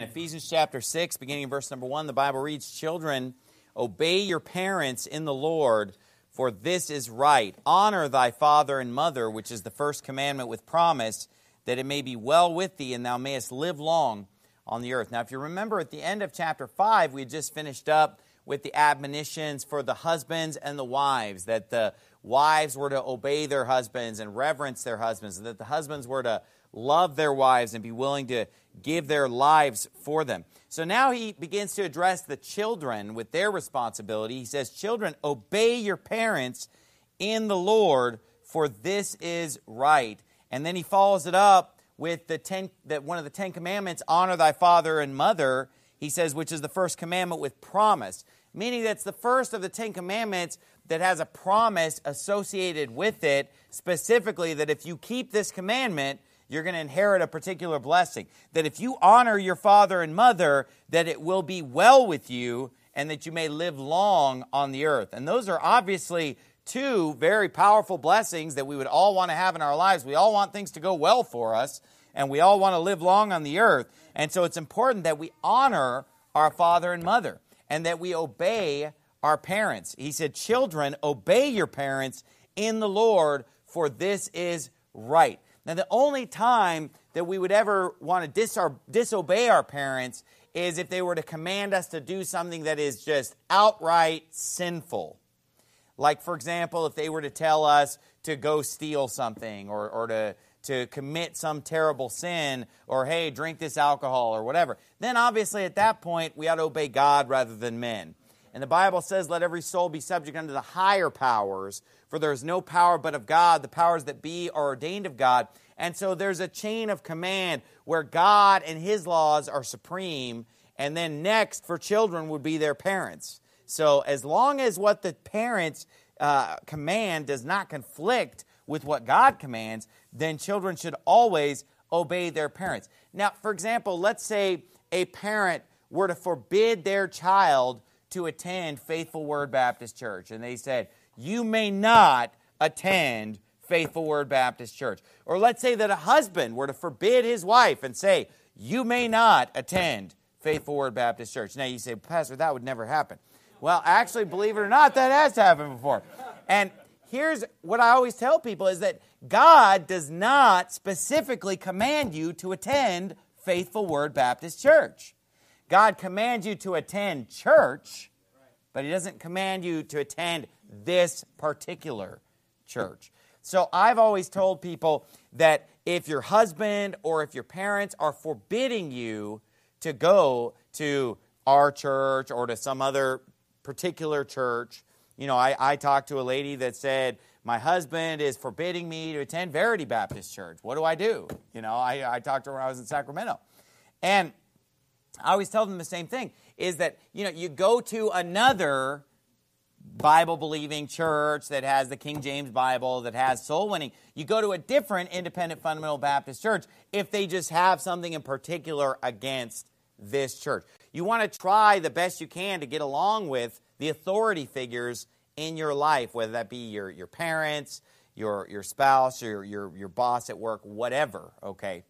Ephesians chapter 6, beginning in verse number 1, the Bible reads, "Children, obey your parents in the Lord, for this is right. Honor thy father and mother, which is the first commandment with promise, that it may be well with thee, and thou mayest live long on the earth." Now, if you remember at the end of chapter 5, we had just finished up with the admonitions for the husbands and the wives, that the wives were to obey their husbands and reverence their husbands, and that the husbands were to love their wives and be willing to give their lives for them. So now he begins to address the children with their responsibility. He says, "Children, obey your parents in the Lord, for this is right." And then he follows it up with one of the 10 commandments, "Honor thy father and mother." He says, which is the first commandment with promise, meaning that's the first of the 10 commandments that has a promise associated with it, specifically that if you keep this commandment, you're going to inherit a particular blessing. That if you honor your father and mother, that it will be well with you and that you may live long on the earth. And those are obviously two very powerful blessings that we would all want to have in our lives. We all want things to go well for us, and we all want to live long on the earth. And so it's important that we honor our father and mother and that we obey our parents. He said, "Children, obey your parents in the Lord, for this is right." Now, the only time that we would ever want to disobey our parents is if they were to command us to do something that is just outright sinful. Like, for example, if they were to tell us to go steal something or to commit some terrible sin, or, hey, drink this alcohol or whatever, then obviously at that point we ought to obey God rather than men. And the Bible says, "Let every soul be subject unto the higher powers, for there is no power but of God. The powers that be are ordained of God." And so there's a chain of command where God and His laws are supreme, and then next for children would be their parents. So as long as what the parents command does not conflict with what God commands, then children should always obey their parents. Now, for example, let's say a parent were to forbid their child to attend Faithful Word Baptist Church, and they said, "You may not attend Faithful Word Baptist Church." Or let's say that a husband were to forbid his wife and say, "You may not attend Faithful Word Baptist Church." Now you say, "Pastor, that would never happen." Well, actually, believe it or not, that has happened before. And here's what I always tell people is that God does not specifically command you to attend Faithful Word Baptist Church. God commands you to attend church, but He doesn't command you to attend this particular church. So I've always told people that if your husband or if your parents are forbidding you to go to our church or to some other particular church, I talked to a lady that said, "My husband is forbidding me to attend Verity Baptist Church. What do I do?" I talked to her when I was in Sacramento. And I always tell them the same thing, is that, you go to another Bible-believing church that has the King James Bible, that has soul winning. You go to a different independent fundamental Baptist church if they just have something in particular against this church. You want to try the best you can to get along with the authority figures in your life, whether that be your parents, your spouse, your boss at work, whatever, okay?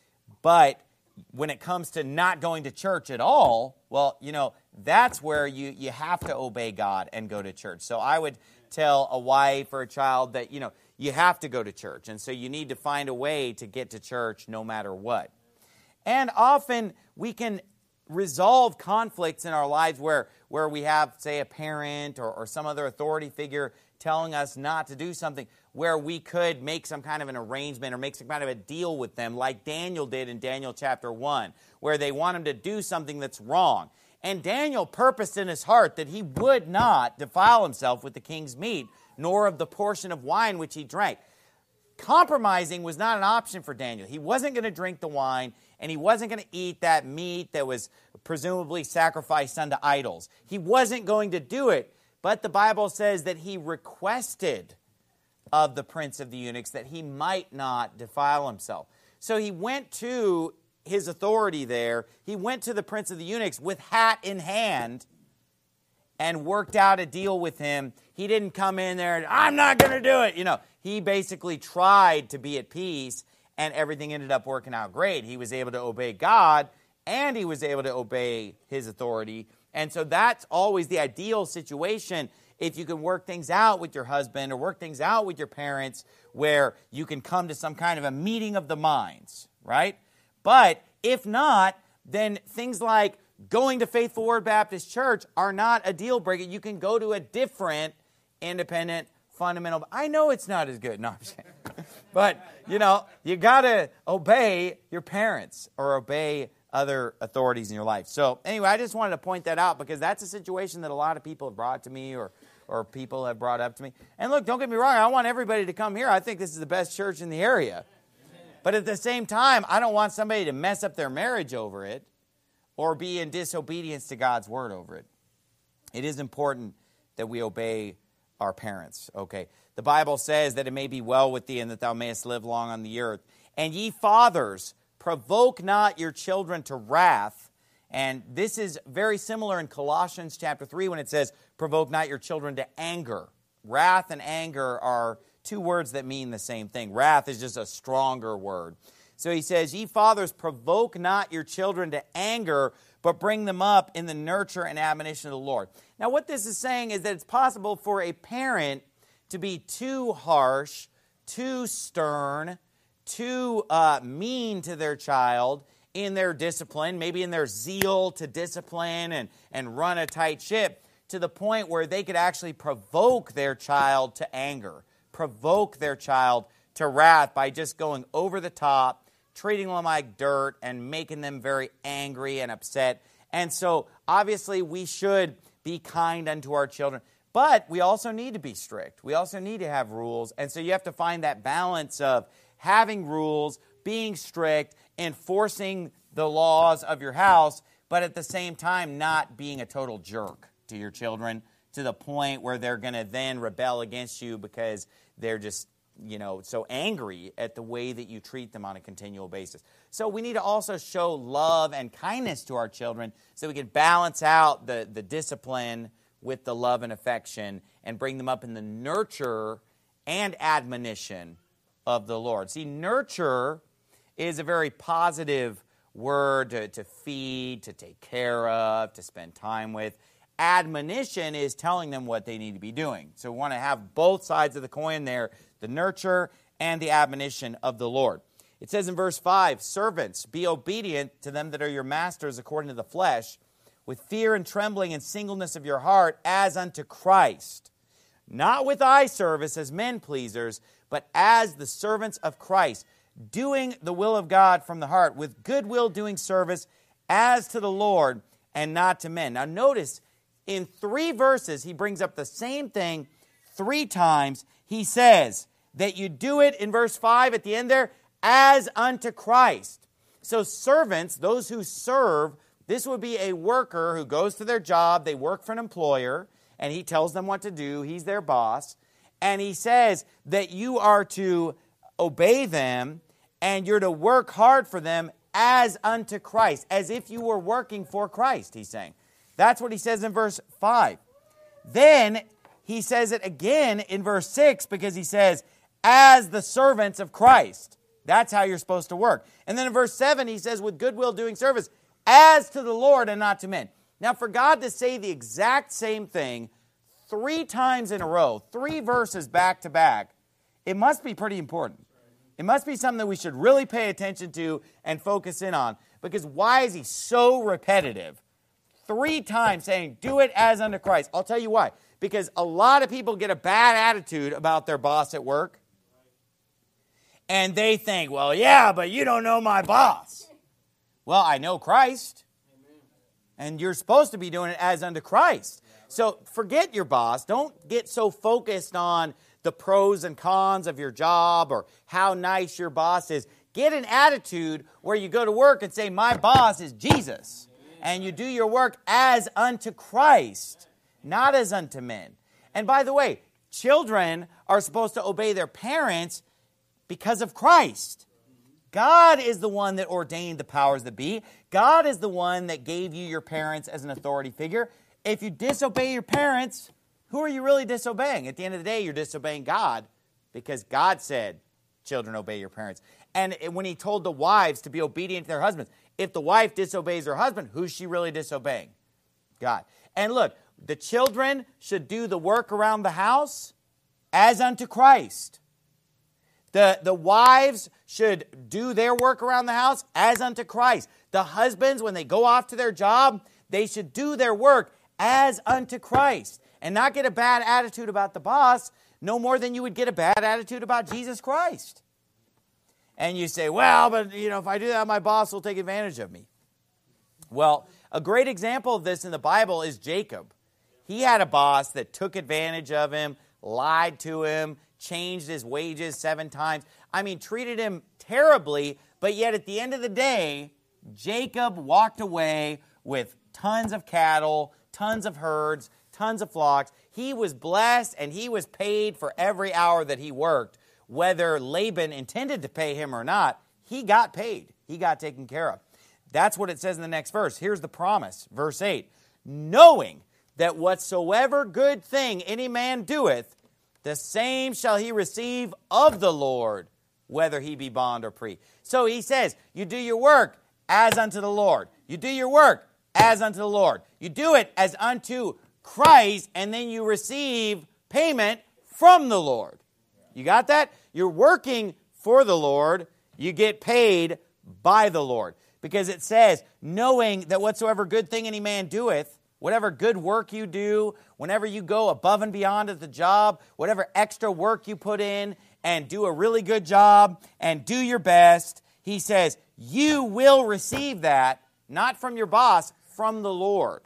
But when it comes to not going to church at all, well, that's where you have to obey God and go to church. So I would tell a wife or a child that, you have to go to church. And so you need to find a way to get to church no matter what. And often we can resolve conflicts in our lives where we have, say, a parent or some other authority figure telling us not to do something, where we could make some kind of an arrangement or make some kind of a deal with them, like Daniel did in Daniel chapter 1, where they want him to do something that's wrong. And Daniel purposed in his heart that he would not defile himself with the king's meat, nor of the portion of wine which he drank. Compromising was not an option for Daniel. He wasn't going to drink the wine, and he wasn't going to eat that meat that was presumably sacrificed unto idols. He wasn't going to do it. But the Bible says that he requested of the prince of the eunuchs that he might not defile himself. So he went to his authority there. He went to the prince of the eunuchs with hat in hand and worked out a deal with him. He didn't come in there and, "I'm not going to do it." He basically tried to be at peace, and everything ended up working out great. He was able to obey God, and he was able to obey his authority. And so that's always the ideal situation, if you can work things out with your husband or work things out with your parents where you can come to some kind of a meeting of the minds, right? But if not, then things like going to Faithful Word Baptist Church are not a deal breaker. You can go to a different independent fundamental. I know it's not as good. No, I'm saying. But, you got to obey your parents or obey other authorities in your life. So anyway, I just wanted to point that out because that's a situation that a lot of people have brought to me or people have brought up to me. And look, don't get me wrong, I want everybody to come here. I think this is the best church in the area. But at the same time, I don't want somebody to mess up their marriage over it or be in disobedience to God's word over it. It is important that we obey our parents, okay? The Bible says that it may be well with thee and that thou mayest live long on the earth. And ye fathers, provoke not your children to wrath. And this is very similar in Colossians chapter 3 when it says, provoke not your children to anger. Wrath and anger are two words that mean the same thing. Wrath is just a stronger word. So he says, ye fathers, provoke not your children to anger, but bring them up in the nurture and admonition of the Lord. Now what this is saying is that it's possible for a parent to be too harsh, too stern, too mean to their child in their discipline, maybe in their zeal to discipline and run a tight ship, to the point where they could actually provoke their child to anger, provoke their child to wrath by just going over the top, treating them like dirt and making them very angry and upset. And so obviously we should be kind unto our children, but we also need to be strict. We also need to have rules. And so you have to find that balance of having rules, being strict, enforcing the laws of your house, but at the same time not being a total jerk to your children to the point where they're going to then rebel against you because they're just so angry at the way that you treat them on a continual basis. So we need to also show love and kindness to our children so we can balance out the discipline with the love and affection and bring them up in the nurture and admonition of the Lord. See, nurture is a very positive word to feed, to take care of, to spend time with. Admonition is telling them what they need to be doing. So we want to have both sides of the coin there, the nurture and the admonition of the Lord. It says in verse 5, servants, be obedient to them that are your masters according to the flesh, with fear and trembling and singleness of your heart, as unto Christ. Not with eye service as men pleasers, but as the servants of Christ, doing the will of God from the heart, with goodwill doing service as to the Lord and not to men. Now notice, in 3 verses, he brings up the same thing 3 times. He says that you do it in verse 5 at the end there, as unto Christ. So servants, those who serve, this would be a worker who goes to their job, they work for an employer, and he tells them what to do, he's their boss, and he says that you are to obey them, and you're to work hard for them as unto Christ, as if you were working for Christ, he's saying. That's what he says in verse 5. Then he says it again in verse 6 because he says, as the servants of Christ. That's how you're supposed to work. And then in verse 7 he says, with goodwill doing service, as to the Lord and not to men. Now for God to say the exact same thing 3 times in a row, 3 verses back to back, it must be pretty important. It must be something that we should really pay attention to and focus in on. Because why is he so repetitive? 3 times saying, do it as unto Christ. I'll tell you why. Because a lot of people get a bad attitude about their boss at work. And they think, well, yeah, but you don't know my boss. Well, I know Christ. And you're supposed to be doing it as unto Christ. So forget your boss. Don't get so focused on the pros and cons of your job or how nice your boss is. Get an attitude where you go to work and say, my boss is Jesus. And you do your work as unto Christ, not as unto men. And by the way, children are supposed to obey their parents because of Christ. God is the one that ordained the powers that be. God is the one that gave you your parents as an authority figure. If you disobey your parents, who are you really disobeying? At the end of the day, you're disobeying God because God said, children, obey your parents. And when he told the wives to be obedient to their husbands, if the wife disobeys her husband, who's she really disobeying? God. And look, the children should do the work around the house as unto Christ. The wives should do their work around the house as unto Christ. The husbands, when they go off to their job, they should do their work as unto Christ and not get a bad attitude about the boss, no more than you would get a bad attitude about Jesus Christ. And you say, well, but if I do that, my boss will take advantage of me. Well, a great example of this in the Bible is Jacob. He had a boss that took advantage of him, lied to him, changed his wages 7 times. I mean, treated him terribly, but yet at the end of the day, Jacob walked away with tons of cattle, tons of herds, tons of flocks. He was blessed and he was paid for every hour that he worked. Whether Laban intended to pay him or not, he got paid. He got taken care of. That's what it says in the next verse. Here's the promise, verse 8. Knowing that whatsoever good thing any man doeth, the same shall he receive of the Lord, whether he be bond or free. So he says, you do your work as unto the Lord. You do your work as unto the Lord. You do it as unto Christ, and then you receive payment from the Lord. You got that? You're working for the Lord. You get paid by the Lord. Because it says, knowing that whatsoever good thing any man doeth, whatever good work you do, whenever you go above and beyond at the job, whatever extra work you put in and do a really good job and do your best, he says, you will receive that, not from your boss, from the Lord.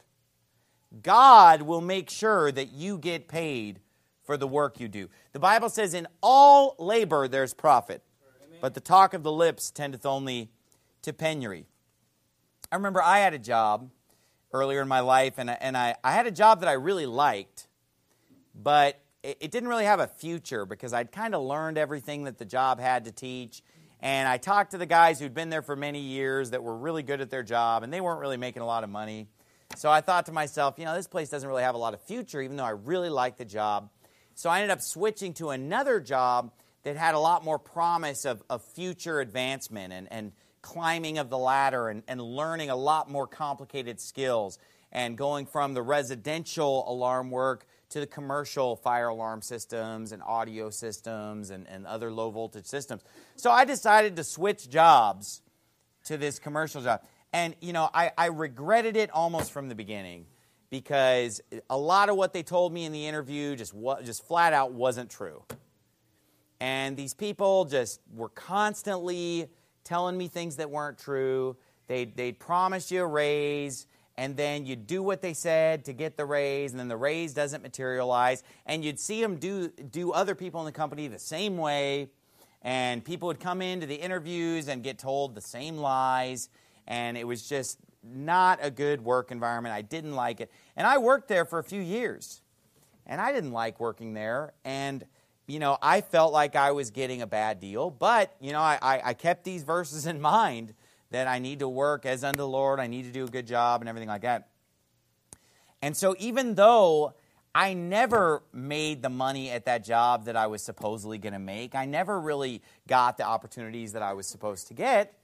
God will make sure that you get paid for the work you do. The Bible says, in all labor there's profit, but the talk of the lips tendeth only to penury. I remember I had a job earlier in my life, and I had a job that I really liked, but it didn't really have a future because I'd kind of learned everything that the job had to teach, and I talked to the guys who'd been there for many years that were really good at their job, and they weren't really making a lot of money. So I thought to myself, this place doesn't really have a lot of future, even though I really liked the job. So I ended up switching to another job that had a lot more promise of future advancement and climbing of the ladder and learning a lot more complicated skills and going from the residential alarm work to the commercial fire alarm systems and audio systems and other low voltage systems. So I decided to switch jobs to this commercial job. And, I regretted it almost from the beginning because a lot of what they told me in the interview just flat out wasn't true. And these people just were constantly telling me things that weren't true. They'd promise you a raise, and then you'd do what they said to get the raise, and then the raise doesn't materialize. And you'd see them do other people in the company the same way, and people would come into the interviews and get told the same lies, and it was just not a good work environment. I didn't like it. And I worked there for a few years, and I didn't like working there, and I felt like I was getting a bad deal, but, I kept these verses in mind that I need to work as unto the Lord, I need to do a good job and everything like that. And so even though I never made the money at that job that I was supposedly going to make, I never really got the opportunities that I was supposed to get,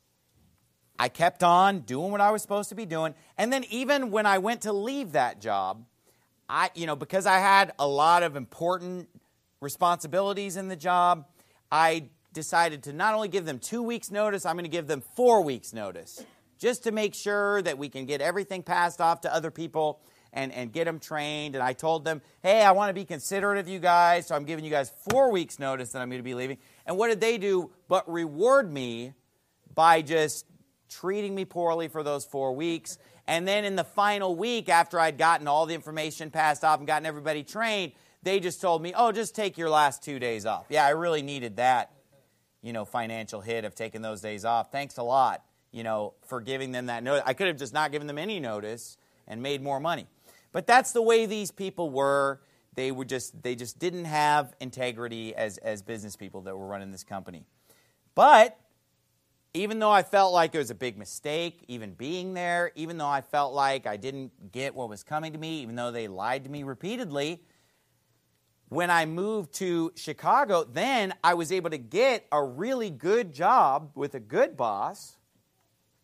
I kept on doing what I was supposed to be doing. And then even when I went to leave that job, because I had a lot of important responsibilities in the job, I decided to not only give them 2 weeks' notice, I'm going to give them 4 weeks' notice, just to make sure that we can get everything passed off to other people and get them trained. And I told them, hey, I want to be considerate of you guys, so I'm giving you guys 4 weeks' notice that I'm going to be leaving. And what did they do but reward me by just treating me poorly for those 4 weeks? And then in the final week, after I'd gotten all the information passed off and gotten everybody trained, they just told me, just take your last 2 days off. Yeah, I really needed that, financial hit of taking those days off. Thanks a lot, for giving them that notice. I could have just not given them any notice and made more money. But that's the way these people were. They just didn't have integrity as business people that were running this company. But even though I felt like it was a big mistake, even being there, even though I felt like I didn't get what was coming to me, even though they lied to me repeatedly, when I moved to Chicago, then I was able to get a really good job with a good boss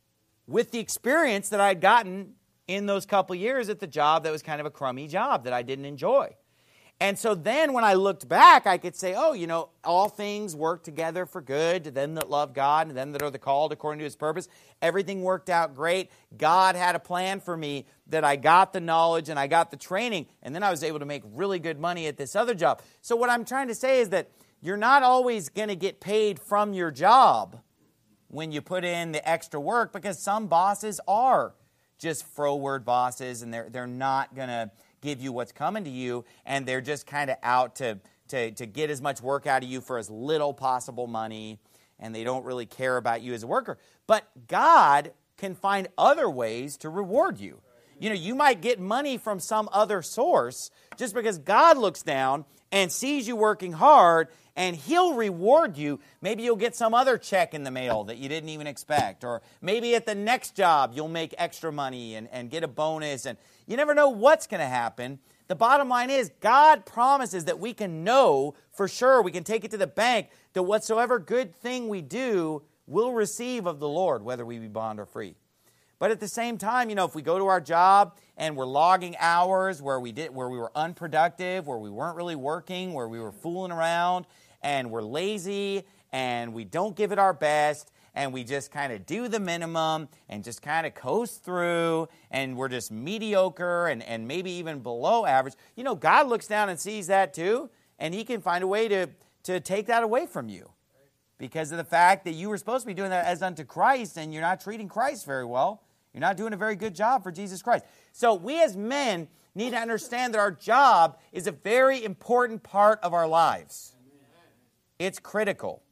with the experience that I'd gotten in those couple years at the job that was kind of a crummy job that I didn't enjoy. And so then when I looked back, I could say, oh, all things work together for good to them that love God and them that are the called according to his purpose. Everything worked out great. God had a plan for me that I got the knowledge and I got the training, and then I was able to make really good money at this other job. So what I'm trying to say is that you're not always going to get paid from your job when you put in the extra work, because some bosses are just froward bosses, and they're not going to give you what's coming to you, and they're just kind of out to get as much work out of you for as little possible money, and they don't really care about you as a worker. But God can find other ways to reward you. You might get money from some other source just because God looks down and sees you working hard, and he'll reward you. Maybe you'll get some other check in the mail that you didn't even expect. Or maybe at the next job you'll make extra money and get a bonus. And you never know what's going to happen. The bottom line is God promises that we can know for sure, we can take it to the bank, that whatsoever good thing we do, we'll receive of the Lord, whether we be bond or free. But at the same time, if we go to our job and we're logging hours where we were unproductive, where we weren't really working, where we were fooling around, and we're lazy, and we don't give it our best, and we just kind of do the minimum and just kind of coast through, and we're just mediocre and maybe even below average, God looks down and sees that too, and he can find a way to take that away from you because of the fact that you were supposed to be doing that as unto Christ, and you're not treating Christ very well. You're not doing a very good job for Jesus Christ. So we as men need to understand that our job is a very important part of our lives. It's critical.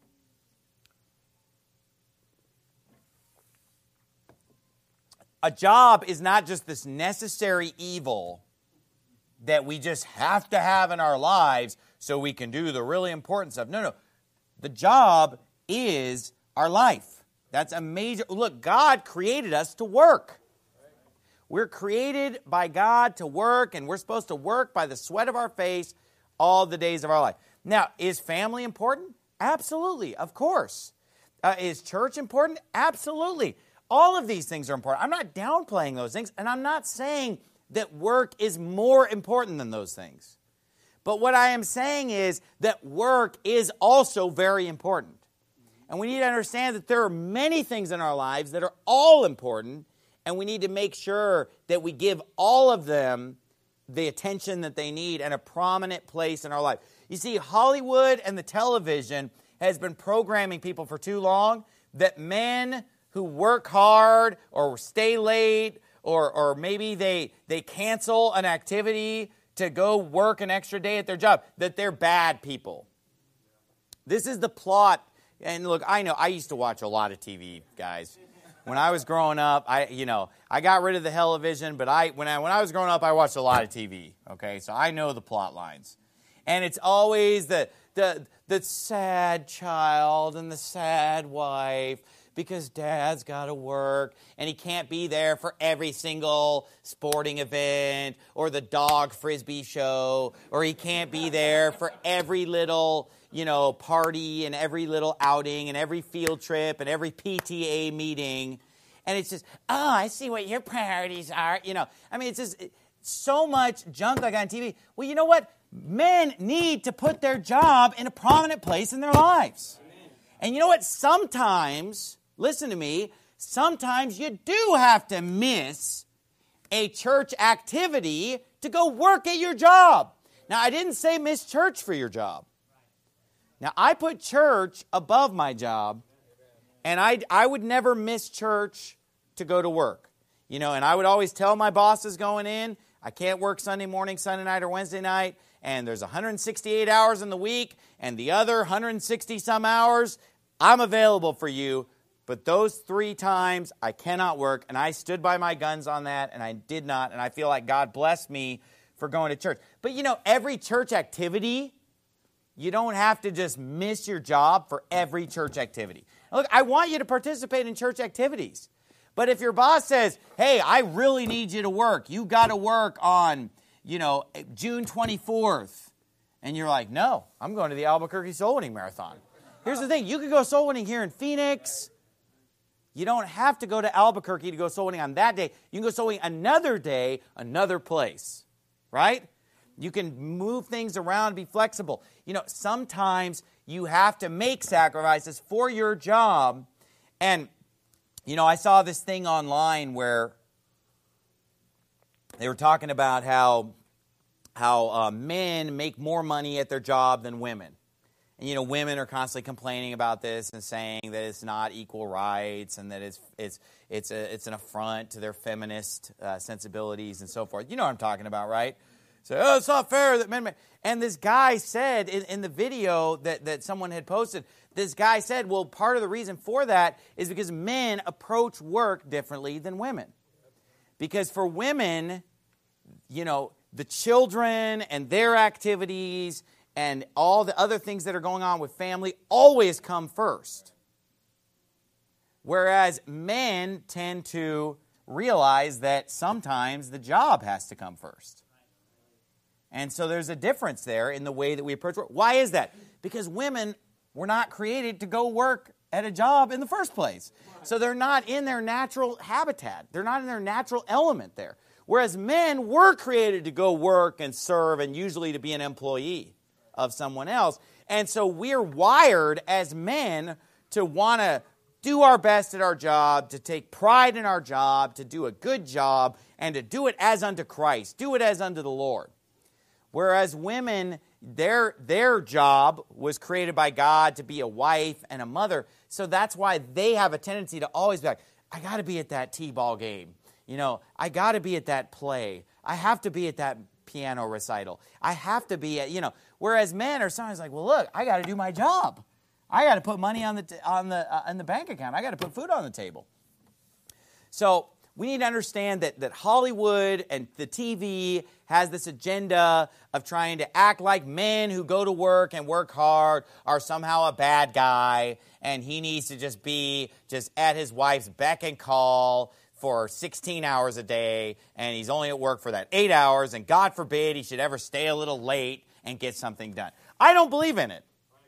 A job is not just this necessary evil that we just have to have in our lives so we can do the really important stuff. No. The job is our life. That's a major... Look, God created us to work. We're created by God to work, and we're supposed to work by the sweat of our face all the days of our life. Now, is family important? Absolutely, of course. Is church important? Absolutely. All of these things are important. I'm not downplaying those things, and I'm not saying that work is more important than those things. But what I am saying is that work is also very important. And we need to understand that there are many things in our lives that are all important, and we need to make sure that we give all of them the attention that they need and a prominent place in our life. You see, Hollywood and the television has been programming people for too long that men who work hard or stay late or maybe they cancel an activity to go work an extra day at their job, that they're bad people. This is the plot. And look, I know I used to watch a lot of TV, guys. When I was growing up, I got rid of the television, but when I was growing up, I watched a lot of TV. Okay, so I know the plot lines, and it's always the sad child and the sad wife because dad's got to work and he can't be there for every single sporting event or the dog frisbee show, or he can't be there for every little party and every little outing and every field trip and every PTA meeting. And it's just, I see what your priorities are. It's just so much junk like on TV. Well, you know what? Men need to put their job in a prominent place in their lives. Amen. And you know what? Sometimes, listen to me, sometimes you do have to miss a church activity to go work at your job. Now, I didn't say miss church for your job. Now, I put church above my job, and I would never miss church to go to work. And I would always tell my bosses going in, I can't work Sunday morning, Sunday night, or Wednesday night, and there's 168 hours in the week, and the other 160-some hours, I'm available for you, but those 3 times I cannot work, and I stood by my guns on that, and I did not, and I feel like God blessed me for going to church. But every church activity, you don't have to just miss your job for every church activity. Look, I want you to participate in church activities. But if your boss says, hey, I really need you to work. You got to work on, June 24th. And you're like, no, I'm going to the Albuquerque Soul Winning Marathon. Here's the thing. You could go soul winning here in Phoenix. You don't have to go to Albuquerque to go soul winning on that day. You can go soul winning another day, another place, right? You can move things around, be flexible. Sometimes you have to make sacrifices for your job. And, I saw this thing online where they were talking about how men make more money at their job than women. And, women are constantly complaining about this and saying that it's not equal rights and that it's an affront to their feminist sensibilities and so forth. You know what I'm talking about, right? So, it's not fair that men... And this guy said in the video that someone had posted, this guy said, well, part of the reason for that is because men approach work differently than women. Because for women, the children and their activities and all the other things that are going on with family always come first. Whereas men tend to realize that sometimes the job has to come first. And so there's a difference there in the way that we approach work. Why is that? Because women were not created to go work at a job in the first place. So they're not in their natural habitat. They're not in their natural element there. Whereas men were created to go work and serve and usually to be an employee of someone else. And so we're wired as men to want to do our best at our job, to take pride in our job, to do a good job, and to do it as unto Christ, do it as unto the Lord. Whereas women, their job was created by God to be a wife and a mother. So that's why they have a tendency to always be like, I got to be at that T-ball game. I got to be at that play. I have to be at that piano recital. I have to be at, Whereas men are sometimes like, well, look, I got to do my job. I got to put money in the bank account. I got to put food on the table. So we need to understand that Hollywood and the TV has this agenda of trying to act like men who go to work and work hard are somehow a bad guy, and he needs to just be just at his wife's beck and call for 16 hours a day, and he's only at work for that 8 hours, and God forbid he should ever stay a little late and get something done. I don't believe in it.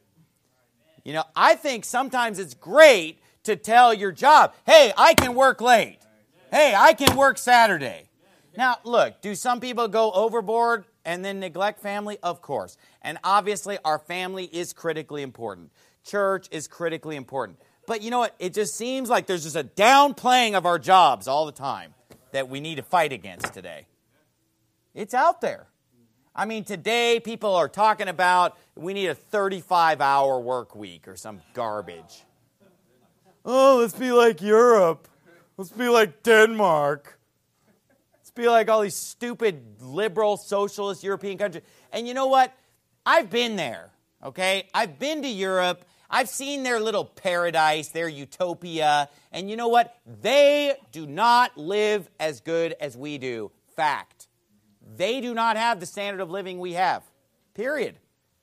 I think sometimes it's great to tell your job, hey, I can work late. Hey, I can work Saturday. Now, look, do some people go overboard and then neglect family? Of course. And obviously, our family is critically important. Church is critically important. But you know what? It just seems like there's just a downplaying of our jobs all the time that we need to fight against today. It's out there. I mean, today people are talking about we need a 35-hour work week or some garbage. Oh, let's be like Europe. Let's be like Denmark. Let's be like all these stupid liberal socialist European countries. And you know what? I've been there, okay? I've been to Europe. I've seen their little paradise, their utopia. And you know what? They do not live as good as we do. Fact. They do not have the standard of living we have. Period.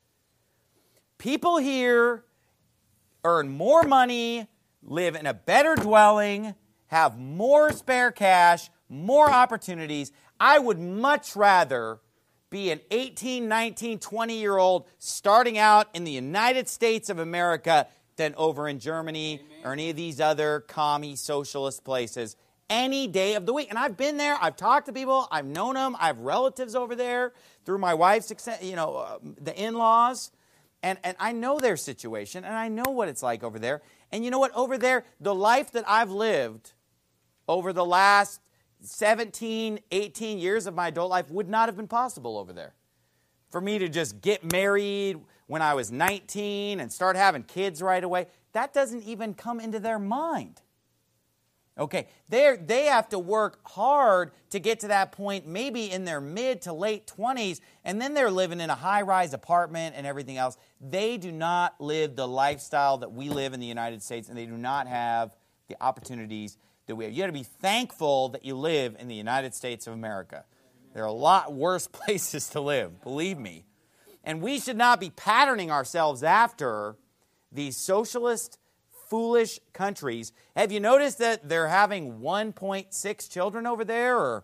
People here earn more money, live in a better dwelling, have more spare cash, more opportunities. I would much rather be an 18, 19, 20-year-old starting out in the United States of America than over in Germany or any of these other commie socialist places any day of the week. And I've been there. I've talked to people. I've known them. I have relatives over there through my wife's, the in-laws. And I know their situation, and I know what it's like over there. And you know what? Over there, the life that I've lived over the last 17, 18 years of my adult life would not have been possible over there. For me to just get married when I was 19 and start having kids right away, that doesn't even come into their mind. Okay, they have to work hard to get to that point, maybe in their mid to late 20s, and then they're living in a high-rise apartment and everything else. They do not live the lifestyle that we live in the United States, and they do not have the opportunities that we have. You got to be thankful that you live in the United States of America. There are a lot worse places to live, believe me. And we should not be patterning ourselves after these socialist, foolish countries. Have you noticed that they're having 1.6 children over there or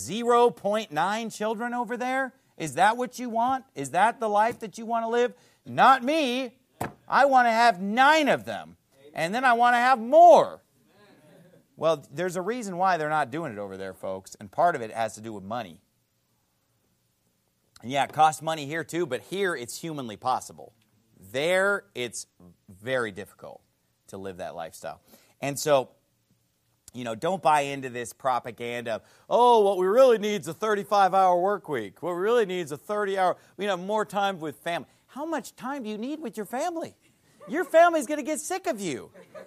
0.9 children over there? Is that what you want? Is that the life that you want to live? Not me. I want to have 9 of them. And then I want to have more. Well, there's a reason why they're not doing it over there, folks, and part of it has to do with money. And yeah, it costs money here too, but here it's humanly possible. There, it's very difficult to live that lifestyle. And so, don't buy into this propaganda of, what we really need is a 35-hour work week. What we really need is a 30-hour, more time with family. How much time do you need with your family? Your family's going to get sick of you.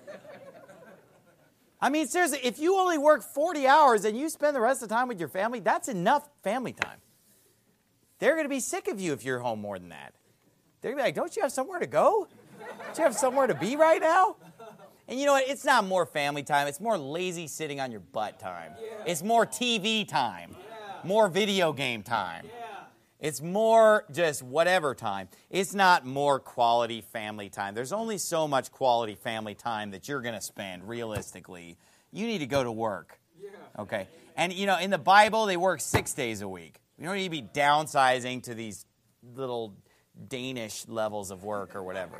I mean, seriously, if you only work 40 hours and you spend the rest of the time with your family, that's enough family time. They're going to be sick of you if you're home more than that. They're going to be like, don't you have somewhere to go? Don't you have somewhere to be right now? And you know what? It's not more family time. It's more lazy sitting on your butt time. Yeah. It's more TV time. Yeah. More video game time. Yeah. It's more just whatever time. It's not more quality family time. There's only so much quality family time that you're going to spend, realistically. You need to go to work. Yeah. Okay? And, in the Bible, they work 6 days a week. You don't need to be downsizing to these little Danish levels of work or whatever.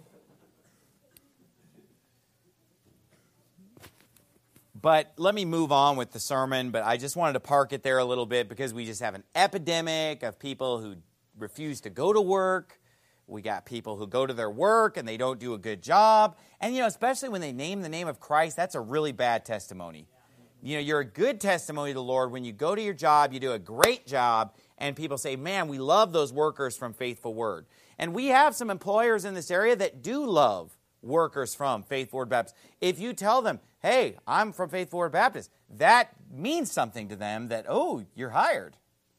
But let me move on with the sermon, but I just wanted to park it there a little bit because we just have an epidemic of people who refuse to go to work. We got people who go to their work and they don't do a good job. And, especially when they name the name of Christ, that's a really bad testimony. You're a good testimony to the Lord when you go to your job, you do a great job, and people say, man, we love those workers from Faithful Word. And we have some employers in this area that do love workers from Faithful Word Baptist. If you tell them, hey, I'm from Faithful Word Baptist, that means something to them that, you're hired.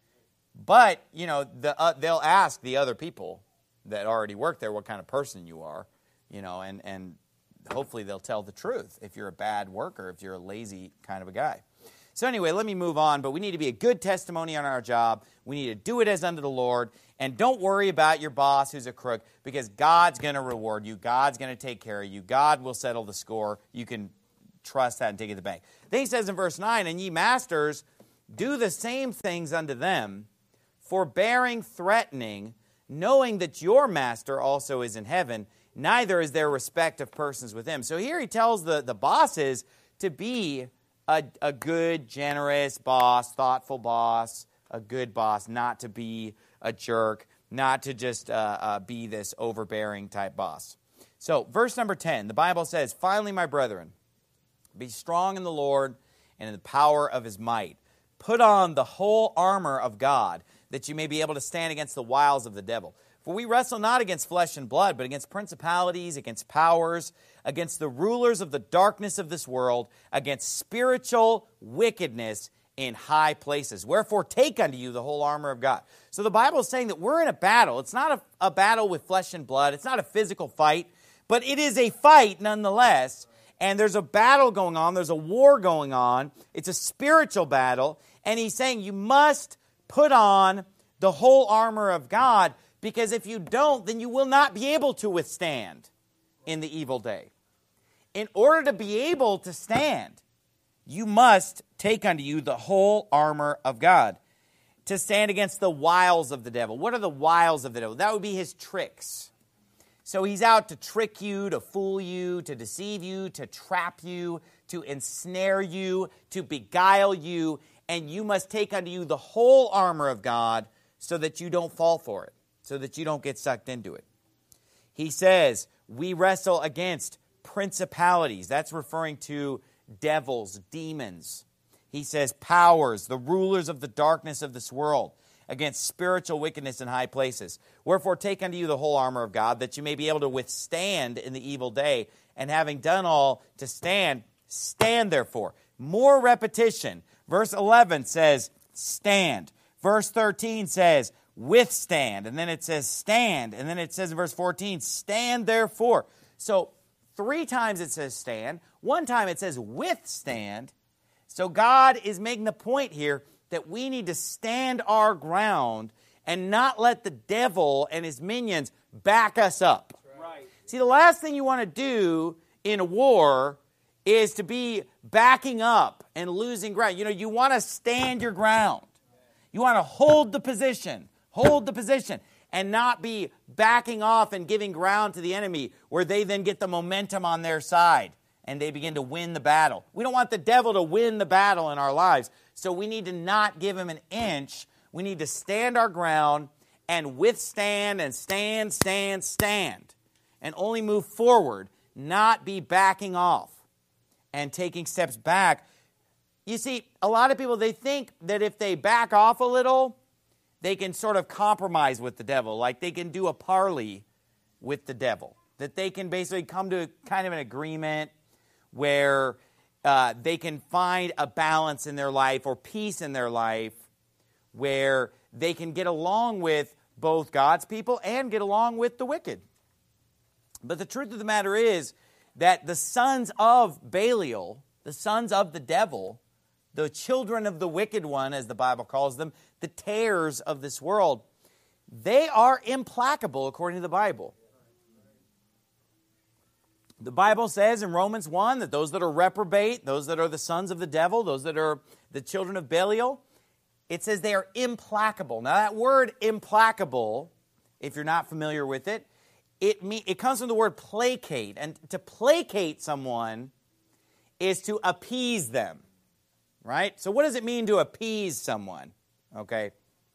But, they'll ask the other people that already work there what kind of person you are, and hopefully they'll tell the truth if you're a bad worker, if you're a lazy kind of a guy. So anyway, let me move on, but we need to be a good testimony on our job. We need to do it as unto the Lord, and don't worry about your boss who's a crook, because God's going to reward you. God's going to take care of you. God will settle the score. You can trust that and take it to the bank. Then he says in verse 9, and ye masters, do the same things unto them, forbearing, threatening, knowing that your master also is in heaven, neither is there respect of persons with him. So here he tells the bosses to be a good, generous boss, thoughtful boss, a good boss, not to be a jerk, not to just be this overbearing type boss. So verse number 10, the Bible says, finally, my brethren, be strong in the Lord and in the power of his might. Put on the whole armor of God, that you may be able to stand against the wiles of the devil. For we wrestle not against flesh and blood, but against principalities, against powers, against the rulers of the darkness of this world, against spiritual wickedness in high places. Wherefore take unto you the whole armor of God. So the Bible is saying that we're in a battle. It's not a battle with flesh and blood. It's not a physical fight, but it is a fight nonetheless. And there's a battle going on. There's a war going on. It's a spiritual battle. And he's saying you must put on the whole armor of God, because if you don't, then you will not be able to withstand in the evil day. In order to be able to stand, you must take unto you the whole armor of God to stand against the wiles of the devil. What are the wiles of the devil? That would be his tricks. So he's out to trick you, to fool you, to deceive you, to trap you, to ensnare you, to beguile you, and you must take unto you the whole armor of God so that you don't fall for it, so that you don't get sucked into it. He says, we wrestle against principalities. That's referring to devils, demons. He says powers, the rulers of the darkness of this world, against spiritual wickedness in high places. Wherefore take unto you the whole armor of God, that you may be able to withstand in the evil day, and having done all to stand, stand therefore. More repetition. Verse 11 says, stand. Verse 13 says, withstand. And then it says, stand. And then it says in verse 14, stand therefore. So 3 times it says stand. 1 time it says withstand. So God is making the point here that we need to stand our ground and not let the devil and his minions back us up. Right. See, the last thing you want to do in a war is to be backing up and losing ground. You want to stand your ground. You want to hold the position, and not be backing off and giving ground to the enemy where they then get the momentum on their side and they begin to win the battle. We don't want the devil to win the battle in our lives. So we need to not give him an inch. We need to stand our ground and withstand and stand, and only move forward, not be backing off and taking steps back. You see, a lot of people, they think that if they back off a little, they can sort of compromise with the devil, like they can do a parley with the devil, that they can basically come to kind of an agreement where they can find a balance in their life or peace in their life where they can get along with both God's people and get along with the wicked. But the truth of the matter is that the sons of Belial, the sons of the devil, the children of the wicked one, as the Bible calls them, the tares of this world, they are implacable according to the Bible. The Bible says in Romans 1 that those that are reprobate, those that are the sons of the devil, those that are the children of Belial, it says they are implacable. Now that word implacable, if you're not familiar with it, it comes from the word placate. And to placate someone is to appease them, right? So what does it mean to appease someone? Okay.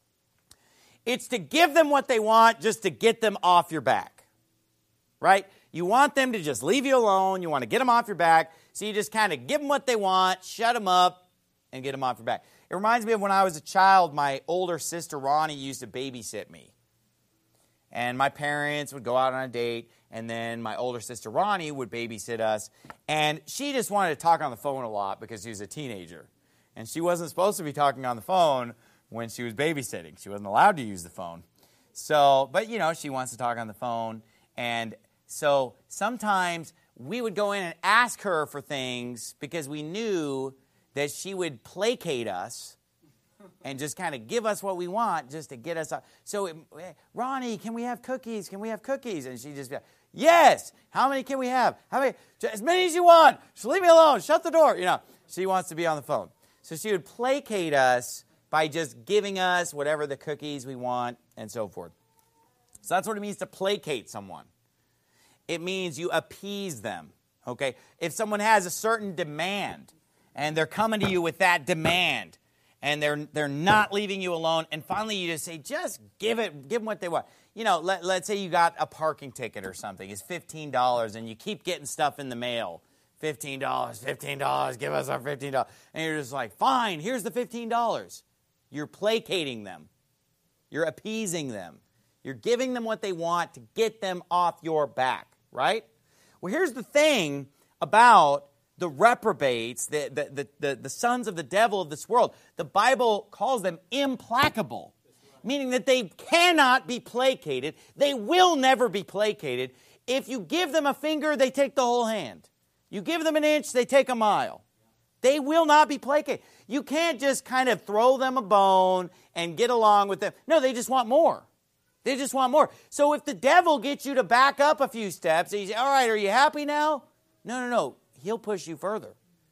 It's to give them what they want just to get them off your back, right? You want them to just leave you alone. You want to get them off your back. So you just kind of give them what they want, shut them up, and get them off your back. It reminds me of when I was a child, my older sister Ronnie used to babysit me. And my parents would go out on a date, and then my older sister Ronnie would babysit us. And she just wanted to talk on the phone a lot because she was a teenager. And she wasn't supposed to be talking on the phone when she was babysitting. She wasn't allowed to use the phone. So, but you know, she wants to talk on the phone. And so sometimes we would go in and ask her for things because we knew that she would placate us and just kind of give us what we want just to get us up. So, Ronnie, can we have cookies? Can we have cookies? And she just be like, yes. How many can we have? How many? As many as you want. Just leave me alone. Shut the door. You know, she wants to be on the phone. So she would placate us by just giving us whatever the cookies we want and so forth. So that's what it means to placate someone. It means you appease them, okay? If someone has a certain demand and they're coming to you with that demand and they're not leaving you alone, and finally you just say, just give them what they want. You know, let's say you got a parking ticket or something. It's $15 and you keep getting stuff in the mail. $15, give us our $15. And you're just like, fine, here's the $15. You're placating them. You're appeasing them. You're giving them what they want to get them off your back, right? Well, here's the thing about the reprobates, the sons of the devil of this world. The Bible calls them implacable, meaning that they cannot be placated. They will never be placated. If you give them a finger, they take the whole hand. You give them an inch, they take a mile. They will not be placated. You can't just kind of throw them a bone and get along with them. No, they just want more. They just want more. So if the devil gets you to back up a few steps, and you say, all right, are you happy now? No. He'll push you further.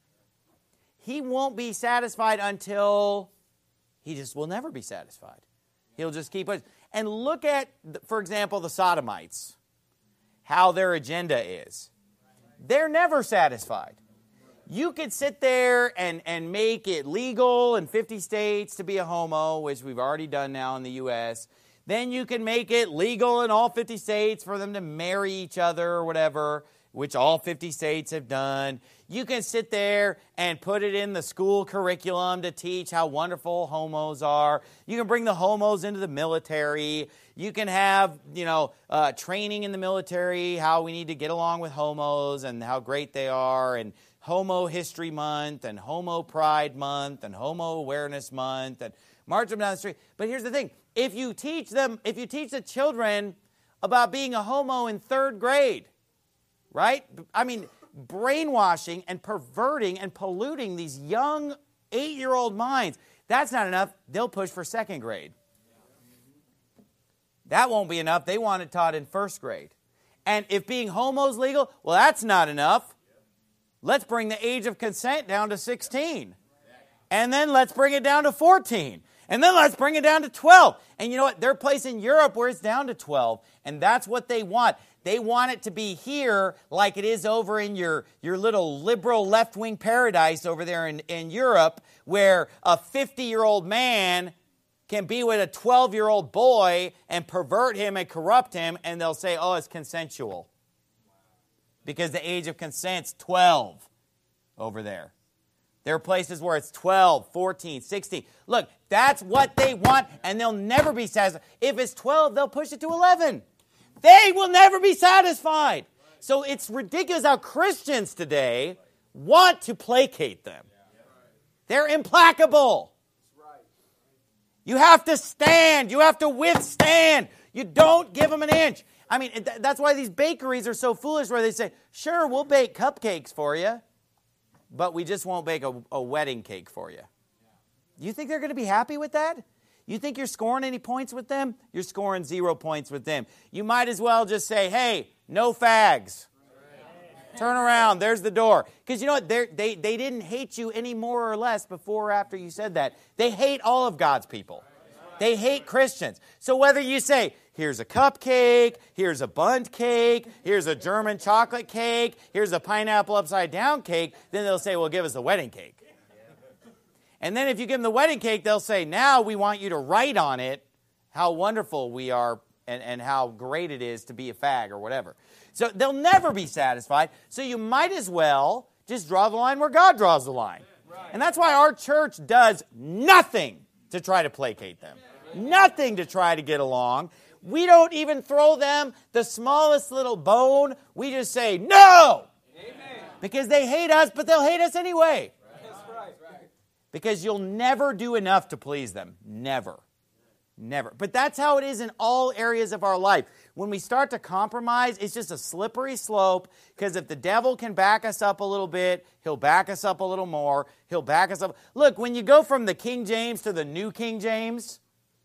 He won't be satisfied until he just will never be satisfied. He'll just keep pushing. And look at, for example, the Sodomites, how their agenda is. They're never satisfied. You could sit there and make it legal in 50 states to be a homo, which we've already done now in the U.S., then you can make it legal in all 50 states for them to marry each other or whatever, which all 50 states have done. You can sit there and put it in the school curriculum to teach how wonderful homos are. You can bring the homos into the military. You can have, training in the military, how we need to get along with homos and how great they are, and Homo History Month and Homo Pride Month and Homo Awareness Month and march them down the street. But here's the thing. If you teach the children about being a homo in 3rd grade, right? I mean, brainwashing and perverting and polluting these young 8-year-old minds, that's not enough. They'll push for 2nd grade. That won't be enough. They want it taught in 1st grade. And if being homo is legal, well, that's not enough. Let's bring the age of consent down to 16. And then let's bring it down to 14. And then let's bring it down to 12. And you know what? There are places in Europe where it's down to 12. And that's what they want. They want it to be here like it is over in your little liberal left-wing paradise over there in Europe, where a 50-year-old man can be with a 12-year-old boy and pervert him and corrupt him, and they'll say, oh, it's consensual. Because the age of consent's 12 over there. There are places where it's 12, 14, 16. Look, that's what they want, and they'll never be satisfied. If it's 12, they'll push it to 11. They will never be satisfied. So it's ridiculous how Christians today want to placate them. They're implacable. You have to stand. You have to withstand. You don't give them an inch. I mean, that's why these bakeries are so foolish where they say, sure, we'll bake cupcakes for you, but we just won't bake a wedding cake for you. You think they're going to be happy with that? You think you're scoring any points with them? You're scoring 0 points with them. You might as well just say, hey, no fags. Turn around. There's the door. Because you know what? They didn't hate you any more or less before or after you said that. They hate all of God's people. They hate Christians. So whether you say, here's a cupcake, here's a bundt cake, here's a German chocolate cake, here's a pineapple upside down cake, then they'll say, well, give us the wedding cake. And then if you give them the wedding cake, they'll say, now we want you to write on it how wonderful we are and how great it is to be a fag or whatever. So they'll never be satisfied. So you might as well just draw the line where God draws the line. And that's why our church does nothing to try to placate them. Nothing to try to get along. We don't even throw them the smallest little bone. We just say, no! Amen. Because they hate us, but they'll hate us anyway. Because you'll never do enough to please them. Never. Never. But that's how it is in all areas of our life. When we start to compromise, it's just a slippery slope, because if the devil can back us up a little bit, he'll back us up a little more. He'll back us up. Look, when you go from the King James to the New King James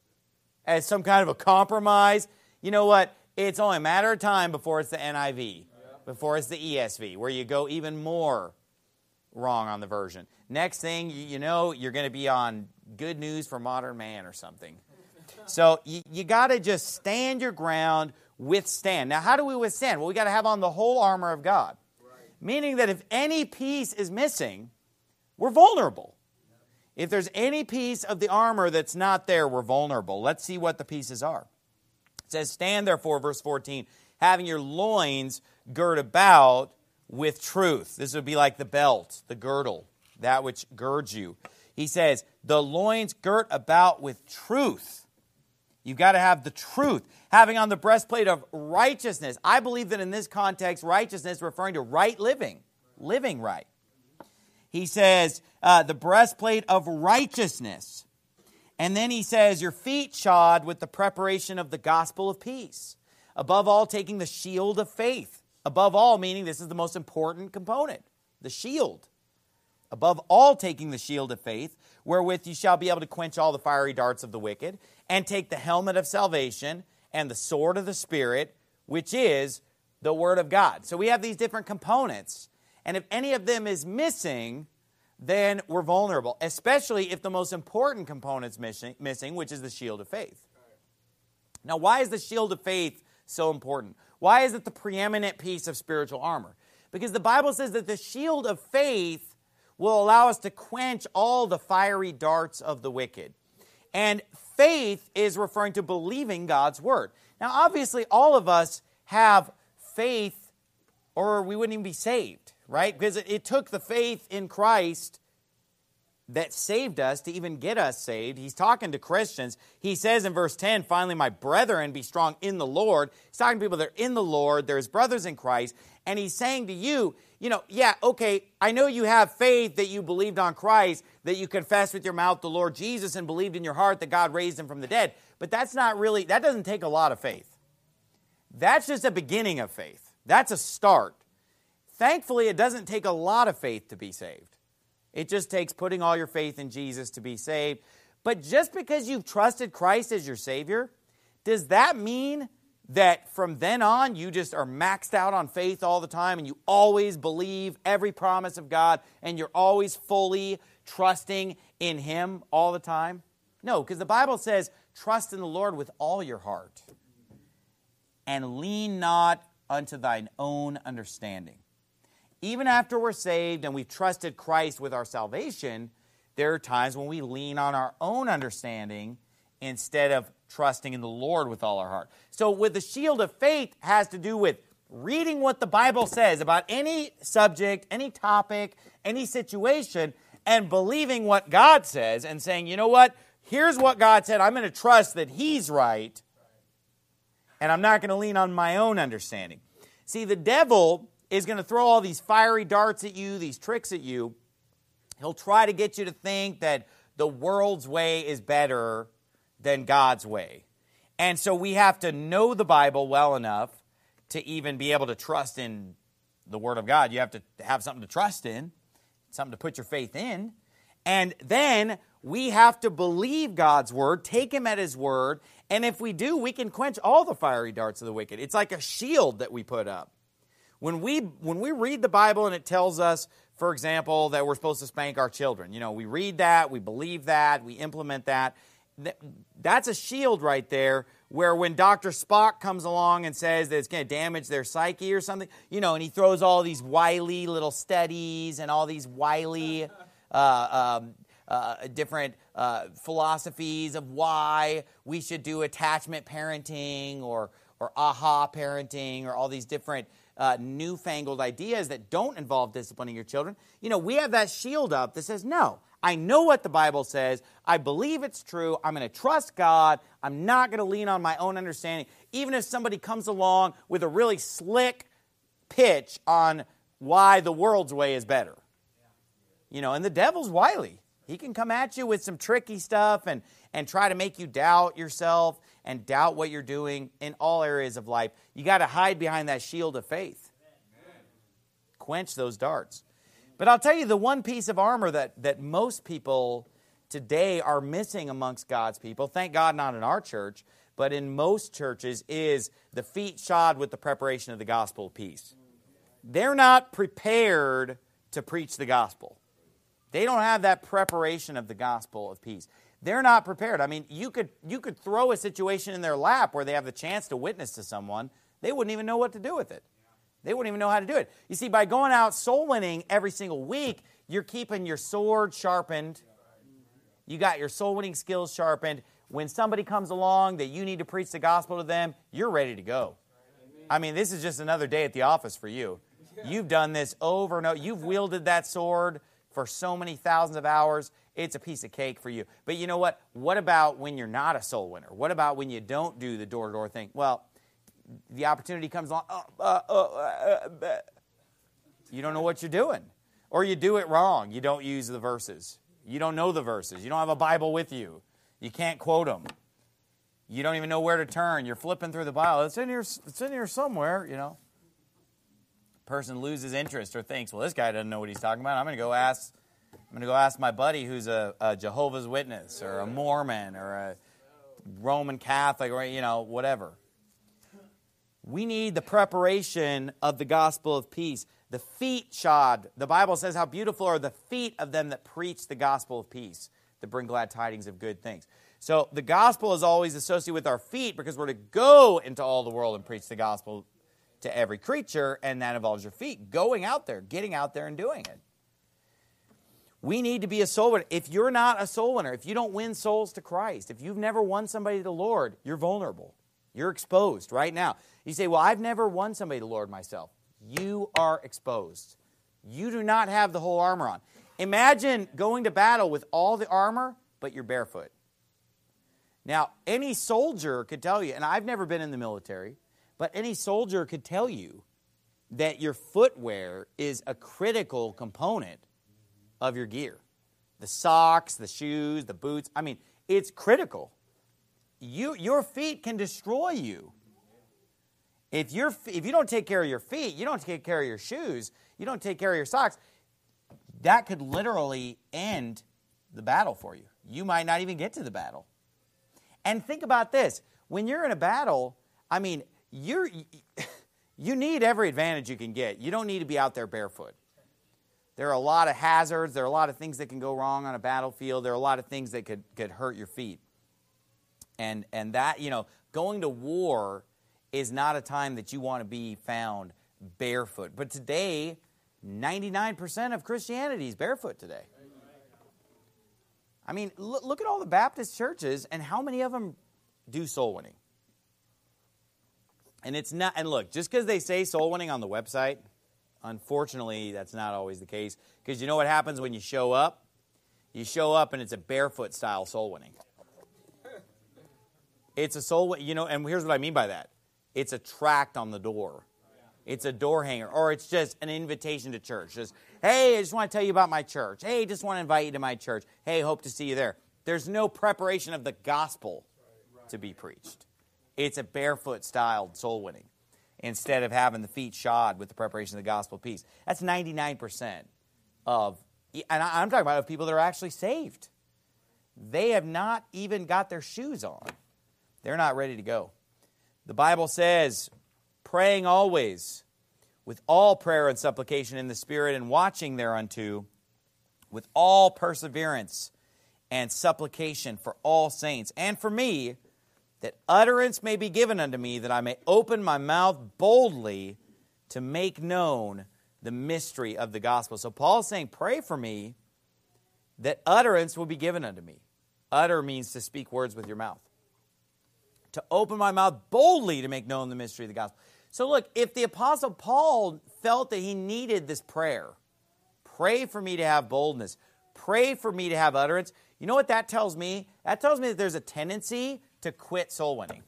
as some kind of a compromise, you know what? It's only a matter of time before it's the NIV, before it's the ESV, where you go even more wrong on the version. Next thing you know, you're going to be on Good News for Modern Man or something. So you got to just stand your ground, withstand. Now, how do we withstand? Well, we got to have on the whole armor of God. Right. Meaning that if any piece is missing, we're vulnerable. If there's any piece of the armor that's not there, we're vulnerable. Let's see what the pieces are. It says, stand therefore, verse 14, having your loins girt about with truth. This would be like the belt, the girdle, that which girds you. He says, the loins girt about with truth. You've got to have the truth. Having on the breastplate of righteousness. I believe that in this context, righteousness referring to right living. Living right. He says, the breastplate of righteousness. And then he says, your feet shod with the preparation of the gospel of peace. Above all, taking the shield of faith. Above all, meaning this is the most important component. The shield. Above all, taking the shield of faith, wherewith you shall be able to quench all the fiery darts of the wicked, and take the helmet of salvation and the sword of the Spirit, which is the Word of God. So we have these different components, and if any of them is missing, then we're vulnerable, especially if the most important component's missing, which is the shield of faith. Now, why is the shield of faith so important? Why is it the preeminent piece of spiritual armor? Because the Bible says that the shield of faith will allow us to quench all the fiery darts of the wicked. And faith is referring to believing God's word. Now, obviously, all of us have faith, or we wouldn't even be saved, right? Because it took the faith in Christ that saved us to even get us saved. He's talking to Christians. He says in verse 10, finally, my brethren, be strong in the Lord. He's talking to people that are in the Lord. They're his brothers in Christ. And he's saying to you, yeah, okay, I know you have faith that you believed on Christ, that you confessed with your mouth the Lord Jesus and believed in your heart that God raised him from the dead. But that doesn't take a lot of faith. That's just a beginning of faith. That's a start. Thankfully, it doesn't take a lot of faith to be saved. It just takes putting all your faith in Jesus to be saved. But just because you've trusted Christ as your Savior, does that mean that from then on you just are maxed out on faith all the time and you always believe every promise of God and you're always fully trusting in Him all the time? No, because the Bible says, trust in the Lord with all your heart and lean not unto thine own understanding. Even after we're saved and we've trusted Christ with our salvation, there are times when we lean on our own understanding instead of trusting in the Lord with all our heart. So with the shield of faith has to do with reading what the Bible says about any subject, any topic, any situation, and believing what God says and saying, you know what? Here's what God said. I'm going to trust that He's right, and I'm not going to lean on my own understanding. See, the devil is going to throw all these fiery darts at you, these tricks at you. He'll try to get you to think that the world's way is better than God's way. And so we have to know the Bible well enough to even be able to trust in the Word of God. You have to have something to trust in, something to put your faith in. And then we have to believe God's Word, take Him at His Word, and if we do, we can quench all the fiery darts of the wicked. It's like a shield that we put up. When we read the Bible and it tells us, for example, that we're supposed to spank our children, we read that, we believe that, we implement that. That's a shield right there where when Dr. Spock comes along and says that it's going to damage their psyche or something, and he throws all these wily little studies and all these wily different philosophies of why we should do attachment parenting or aha parenting or all these different newfangled ideas that don't involve disciplining your children. We have that shield up that says, no, I know what the Bible says. I believe it's true. I'm going to trust God. I'm not going to lean on my own understanding. Even if somebody comes along with a really slick pitch on why the world's way is better. And the devil's wily. He can come at you with some tricky stuff and try to make you doubt yourself and doubt what you're doing in all areas of life. You got to hide behind that shield of faith. Quench those darts. But I'll tell you the one piece of armor that most people today are missing amongst God's people, thank God not in our church, but in most churches, is the feet shod with the preparation of the gospel of peace. They're not prepared to preach the gospel. They don't have that preparation of the gospel of peace. They're not prepared. I mean, you could throw a situation in their lap where they have the chance to witness to someone. They wouldn't even know what to do with it. They wouldn't even know how to do it. You see, by going out soul winning every single week, you're keeping your sword sharpened. You got your soul winning skills sharpened. When somebody comes along that you need to preach the gospel to them, you're ready to go. I mean, this is just another day at the office for you. You've done this over and over. You've wielded that sword for so many thousands of hours. It's a piece of cake for you. But you know what? What about when you're not a soul winner? What about when you don't do the door-to-door thing? Well, the opportunity comes along. You don't know what you're doing. Or you do it wrong. You don't use the verses. You don't know the verses. You don't have a Bible with you. You can't quote them. You don't even know where to turn. You're flipping through the Bible. It's in here somewhere, Person loses interest or thinks, well, this guy doesn't know what he's talking about. I'm going to go ask my buddy who's a Jehovah's Witness or a Mormon or a Roman Catholic or whatever. We need the preparation of the gospel of peace. The feet shod. The Bible says how beautiful are the feet of them that preach the gospel of peace, that bring glad tidings of good things. So the gospel is always associated with our feet because we're to go into all the world and preach the gospel to every creature, and that involves your feet. Going out there, getting out there and doing it. We need to be a soul winner. If you're not a soul winner, if you don't win souls to Christ, if you've never won somebody to the Lord, you're vulnerable. You're exposed right now. You say, well, I've never won somebody to the Lord myself. You are exposed. You do not have the whole armor on. Imagine going to battle with all the armor, but you're barefoot. Now, any soldier could tell you, and I've never been in the military, but any soldier could tell you that your footwear is a critical component of your gear. The socks, the shoes, the boots, it's critical. Your feet can destroy you. If you don't take care of your feet, you don't take care of your shoes, you don't take care of your socks, that could literally end the battle for you. You might not even get to the battle. And think about this. When you're in a battle, you need every advantage you can get. You don't need to be out there barefoot. There are a lot of hazards. There are a lot of things that can go wrong on a battlefield. There are a lot of things that could hurt your feet. And that, going to war is not a time that you want to be found barefoot. But today, 99% of Christianity is barefoot today. I mean, look at all the Baptist churches and how many of them do soul winning. And it's not, and look, just because they say soul winning on the website, unfortunately, that's not always the case. Because you know what happens when you show up? You show up and it's a barefoot style soul winning. It's a soul, and here's what I mean by that. It's a tract on the door. It's a door hanger, or it's just an invitation to church. Just, hey, I just want to tell you about my church. Hey, just want to invite you to my church. Hey, hope to see you there. There's no preparation of the gospel to be preached. It's a barefoot-styled soul winning instead of having the feet shod with the preparation of the gospel piece. That's 99% of, and I'm talking about people that are actually saved. They have not even got their shoes on. They're not ready to go. The Bible says, praying always with all prayer and supplication in the Spirit and watching thereunto with all perseverance and supplication for all saints and for me, that utterance may be given unto me, that I may open my mouth boldly to make known the mystery of the gospel. So Paul's saying, pray for me that utterance will be given unto me. Utter means to speak words with your mouth. To open my mouth boldly to make known the mystery of the gospel. So look, if the Apostle Paul felt that he needed this prayer, pray for me to have boldness, pray for me to have utterance, you know what that tells me? That tells me that there's a tendency to quit soul winning.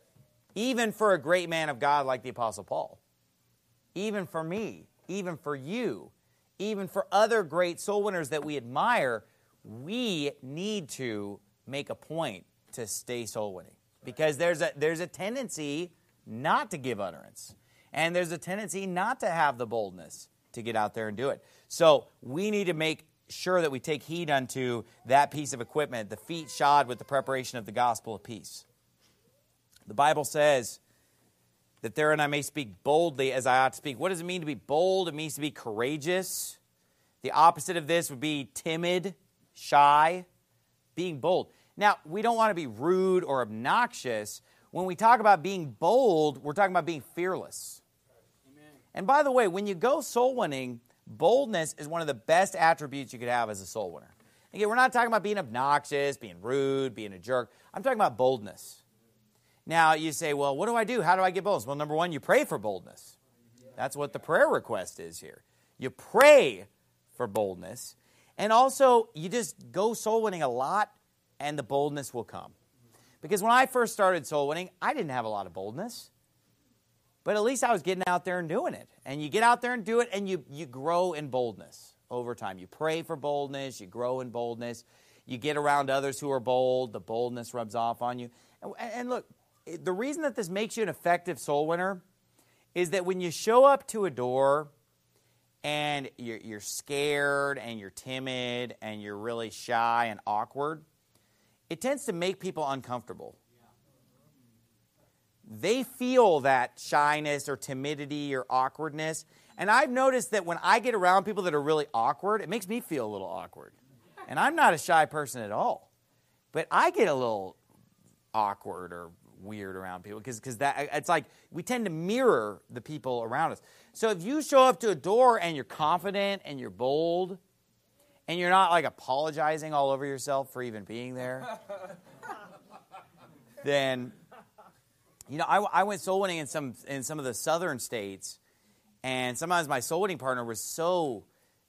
Even for a great man of God like the Apostle Paul. Even for me, even for you, even for other great soul winners that we admire, we need to make a point to stay soul winning. Because there's a tendency not to give utterance. And there's a tendency not to have the boldness to get out there and do it. So we need to make sure that we take heed unto that piece of equipment, the feet shod with the preparation of the gospel of peace. The Bible says that therein I may speak boldly as I ought to speak. What does it mean to be bold? It means to be courageous. The opposite of this would be timid, shy, being bold. Now, we don't want to be rude or obnoxious. When we talk about being bold, we're talking about being fearless. Amen. And by the way, when you go soul winning, boldness is one of the best attributes you could have as a soul winner. Again, we're not talking about being obnoxious, being rude, being a jerk. I'm talking about boldness. Now, you say, well, what do I do? How do I get boldness? Well, number one, you pray for boldness. That's what the prayer request is here. You pray for boldness. And also, you just go soul winning a lot, and the boldness will come. Because when I first started soul winning, I didn't have a lot of boldness. But at least I was getting out there and doing it. And you get out there and do it, and you grow in boldness over time. You pray for boldness, you grow in boldness. You get around others who are bold, the boldness rubs off on you. And look, the reason that this makes you an effective soul winner is that when you show up to a door and you're scared and you're timid and you're really shy and awkward, it tends to make people uncomfortable. They feel that shyness or timidity or awkwardness. And I've noticed that when I get around people that are really awkward, it makes me feel a little awkward. And I'm not a shy person at all. But I get a little awkward or weird around people because that it's like we tend to mirror the people around us. So if you show up to a door and you're confident and you're bold, and you're not like apologizing all over yourself for even being there, then, I went soul winning in some of the southern states, and sometimes my soul winning partner was so,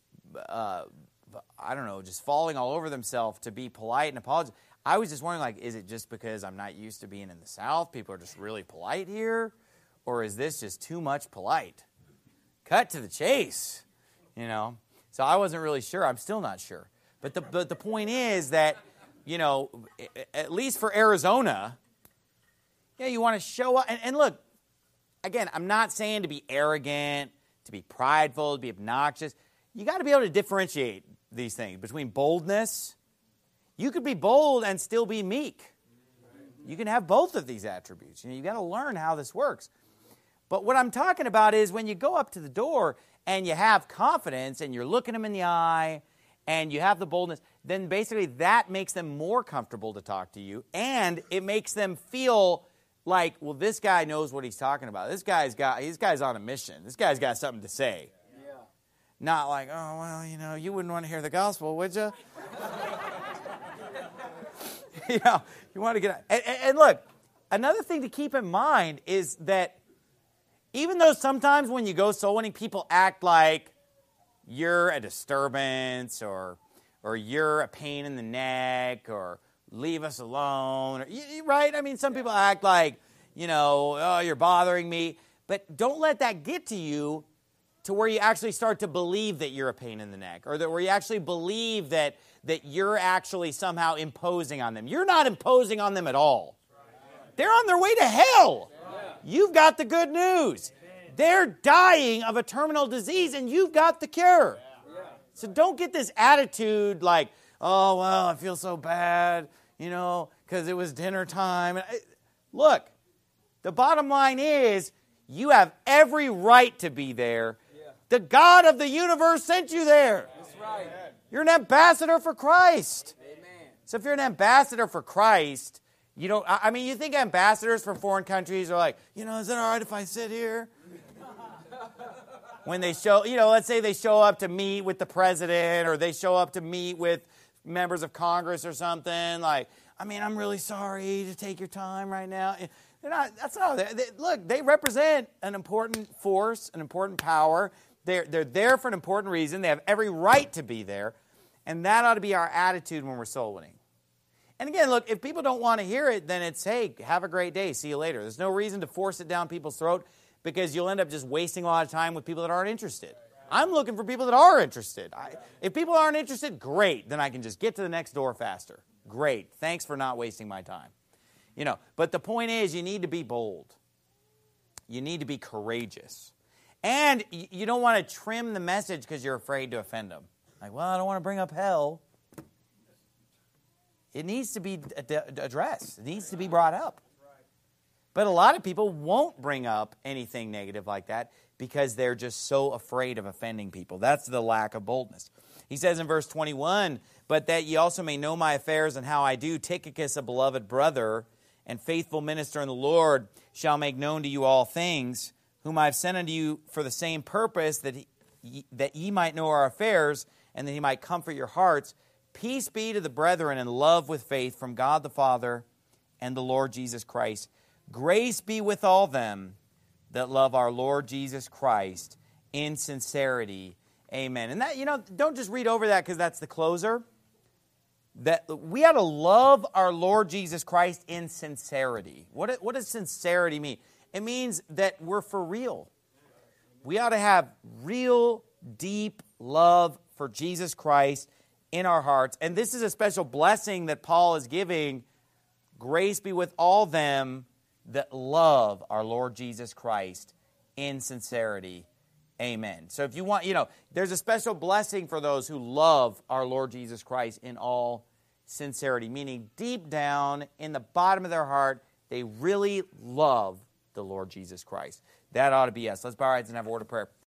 just falling all over themselves to be polite and apologize. I was just wondering, is it just because I'm not used to being in the South? People are just really polite here? Or is this just too much polite? Cut to the chase, So I wasn't really sure. I'm still not sure. But the point is that, at least for Arizona, you want to show up. And look, again, I'm not saying to be arrogant, to be prideful, to be obnoxious. You got to be able to differentiate these things between boldness. You could be bold and still be meek. You can have both of these attributes. You got to learn how this works. But what I'm talking about is when you go up to the door and you have confidence and you're looking them in the eye and you have the boldness, then basically that makes them more comfortable to talk to you, and it makes them feel like, well, this guy knows what he's talking about. This guy's on a mission. This guy's got something to say. Yeah. Not like, oh, well, you wouldn't want to hear the gospel, would you? You want to get... And look, another thing to keep in mind is that even though sometimes when you go soul winning, people act like you're a disturbance or you're a pain in the neck or leave us alone, right? I mean, some people act like, oh, you're bothering me. But don't let that get to you to where you actually start to believe that you're a pain in the neck or that where you actually believe that you're actually somehow imposing on them. You're not imposing on them at all. They're on their way to hell. You've got the good news. They're dying of a terminal disease, and you've got the cure. So don't get this attitude like, oh, well, I feel so bad, because it was dinner time. Look, the bottom line is you have every right to be there. The God of the universe sent you there. That's right. You're an ambassador for Christ. Amen. So if you're an ambassador for Christ, you think ambassadors from foreign countries are like, is it all right if I sit here? When they show, let's say they show up to meet with the president or they show up to meet with members of Congress or something, like, I'm really sorry to take your time right now. That's not, look, they represent an important force, an important power. They're there for an important reason. They have every right to be there. And that ought to be our attitude when we're soul winning. And again, look, if people don't want to hear it, then it's, hey, have a great day. See you later. There's no reason to force it down people's throat because you'll end up just wasting a lot of time with people that aren't interested. I'm looking for people that are interested. If people aren't interested, great. Then I can just get to the next door faster. Great. Thanks for not wasting my time. But the point is you need to be bold. You need to be courageous. And you don't want to trim the message because you're afraid to offend them. Like, well, I don't want to bring up hell. It needs to be addressed. It needs to be brought up. But a lot of people won't bring up anything negative like that because they're just so afraid of offending people. That's the lack of boldness. He says in verse 21, but that ye also may know my affairs and how I do, Tychicus, a beloved brother and faithful minister in the Lord, shall make known to you all things, whom I have sent unto you for the same purpose, that ye might know our affairs, and that he might comfort your hearts. Peace be to the brethren and love with faith from God the Father and the Lord Jesus Christ. Grace be with all them that love our Lord Jesus Christ in sincerity. Amen. And that, don't just read over that because that's the closer. That we ought to love our Lord Jesus Christ in sincerity. What does sincerity mean? It means that we're for real. We ought to have real, deep love for Jesus Christ in our hearts. And this is a special blessing that Paul is giving. Grace be with all them that love our Lord Jesus Christ in sincerity. Amen. So if you want, there's a special blessing for those who love our Lord Jesus Christ in all sincerity, meaning deep down in the bottom of their heart, they really love the Lord Jesus Christ. That ought to be us. Let's bow our heads and have a word of prayer.